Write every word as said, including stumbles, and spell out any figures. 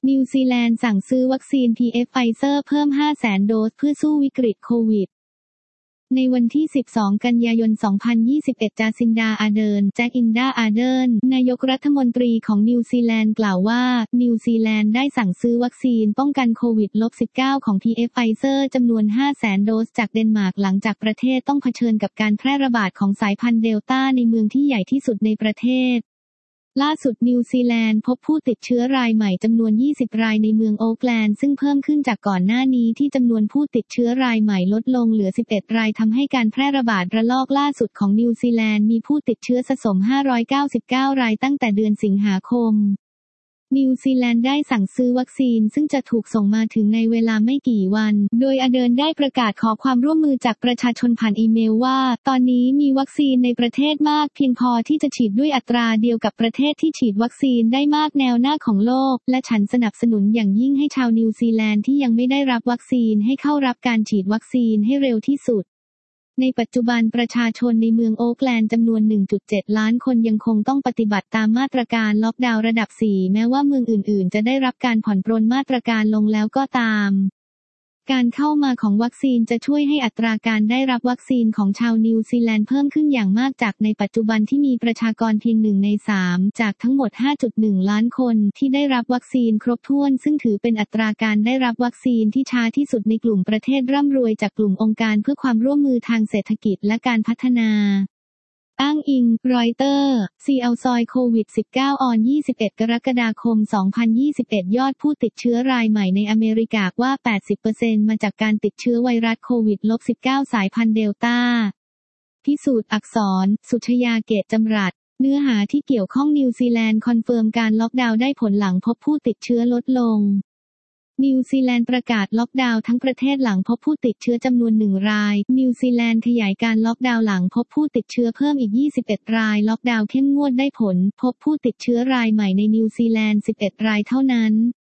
นิวซีแลนด์สั่งซื้อวัคซีน พี เอฟ ไฟเซอร์เพิ่ม ห้าแสน โดสเพื่อสู้วิกฤตโควิดในวันที่ สิบสอง กันยายน สองพันยี่สิบเอ็ด จาซินดา อาร์เดิร์น แจ็คอินดา อาร์เดิร์น นายกรัฐมนตรีของนิวซีแลนด์กล่าวว่า นิวซีแลนด์ได้สั่งซื้อวัคซีนป้องกันโควิด สิบเก้า ของ พี เอฟ ไฟเซอร์จำนวน ห้าแสน โดสจากเดนมาร์กหลังจากประเทศต้องเผชิญกับการแพร่ระบาดของสายพันธุ์เดลต้าในเมืองที่ใหญ่ที่สุดในประเทศล่าสุดนิวซีแลนด์พบผู้ติดเชื้อรายใหม่จำนวน ยี่สิบ รายในเมืองโอ๊คแลนด์ซึ่งเพิ่มขึ้นจากก่อนหน้านี้ที่จำนวนผู้ติดเชื้อรายใหม่ลดลงเหลือ สิบเอ็ด รายทำให้การแพร่ระบาดระลอกล่าสุดของนิวซีแลนด์มีผู้ติดเชื้อสะสม ห้าร้อยเก้าสิบเก้า รายตั้งแต่เดือนสิงหาคมนิวซีแลนด์ได้สั่งซื้อวัคซีนซึ่งจะถูกส่งมาถึงในเวลาไม่กี่วันโดยอาร์เดิร์นได้ประกาศขอความร่วมมือจากประชาชนผ่านอีเมลว่าตอนนี้มีวัคซีนในประเทศมากเพียงพอที่จะฉีดด้วยอัตราเดียวกับประเทศที่ฉีดวัคซีนได้มากแนวหน้าของโลกและฉันสนับสนุนอย่างยิ่งให้ชาวนิวซีแลนด์ที่ยังไม่ได้รับวัคซีนให้เข้ารับการฉีดวัคซีนให้เร็วที่สุดในปัจจุบันประชาชนในเมืองโอ๊คแลนด์จำนวน หนึ่งจุดเจ็ด ล้านคนยังคงต้องปฏิบัติตามมาตรการล็อกดาวน์ระดับ สี่ แม้ว่าเมืองอื่นๆจะได้รับการผ่อนปรนมาตรการลงแล้วก็ตามการเข้ามาของวัคซีนจะช่วยให้อัตราการได้รับวัคซีนของชาวนิวซีแลนด์เพิ่มขึ้นอย่างมากจากในปัจจุบันที่มีประชากรเพียงหนึ่งในสามจากทั้งหมด ห้าจุดหนึ่ง ล้านคนที่ได้รับวัคซีนครบถ้วนซึ่งถือเป็นอัตราการได้รับวัคซีนที่ช้าที่สุดในกลุ่มประเทศร่ำรวยจากกลุ่มองค์การเพื่อความร่วมมือทางเศรษฐกิจและการพัฒนาอ้างอิงรอยเตอร์ซีเอลซอยโควิด สิบเก้า ออน ยี่สิบเอ็ด กรกฎาคม สองพันยี่สิบเอ็ด ยอดผู้ติดเชื้อรายใหม่ในอเมริกาว่า แปดสิบเปอร์เซ็นต์ มาจากการติดเชื้อไวรัสโควิด สิบเก้า สายพันธุ์เดลต้าพิสูจน์อักษรสุชยาเกตจำรัดเนื้อหาที่เกี่ยวข้องนิวซีแลนด์คอนเฟิร์มการล็อกดาวน์ได้ผลหลังพบผู้ติดเชื้อลดลงนิวซีแลนด์ประกาศล็อกดาวน์ทั้งประเทศหลังพบผู้ติดเชื้อจำนวนหนึ่งรายนิวซีแลนด์ขยายการล็อกดาวน์หลังพบผู้ติดเชื้อเพิ่มอีกยี่สิบเอ็ดรายล็อกดาวน์เข้มงวดได้ผลพบผู้ติดเชื้อรายใหม่ในนิวซีแลนด์สิบเอ็ดรายเท่านั้น